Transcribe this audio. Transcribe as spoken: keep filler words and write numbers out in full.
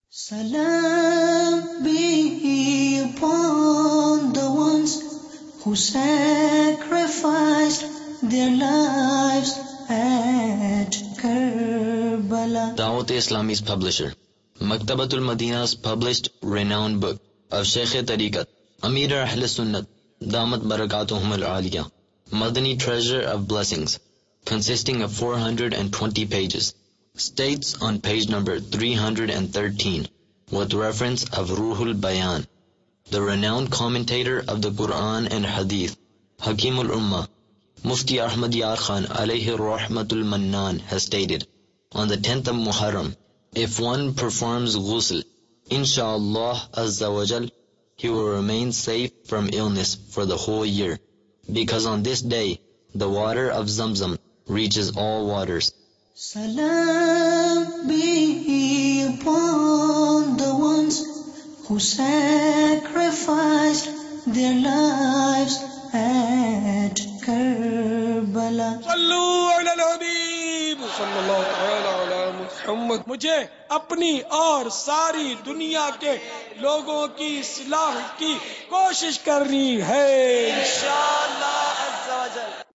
Salam be upon the ones who sacrificed their lives at Karbala. Dawat Islami's publisher, Maktabatul Madina's published renowned book of Shaykh Tariqat, Amir Ahl Sunnat, Damat Barakatuhum Al-Aliyah, Madani Treasure of Blessings, consisting of four hundred twenty pages, states on page number three hundred thirteen, with reference of Ruhul Bayan, the renowned commentator of the Quran and Hadith, Hakimul Ummah, Mufti Ahmad Yar Khan alayhi rahmatul mannan has stated, on the tenth of Muharram, if one performs ghusl, insha'Allah Azza wa Jal, he will remain safe from illness for the whole year, because on this day, the water of Zamzam reaches all waters. Salam be upon the ones who sacrificed their lives at Karbala. Sallu ala al-Habib sallallahu ta'ala ala Muhammad. मुझे अपनी और सारी दुनिया के लोगों की इस्लाह की कोशिश करनी है इंशाअल्लाह अज़्ज़ा वजल.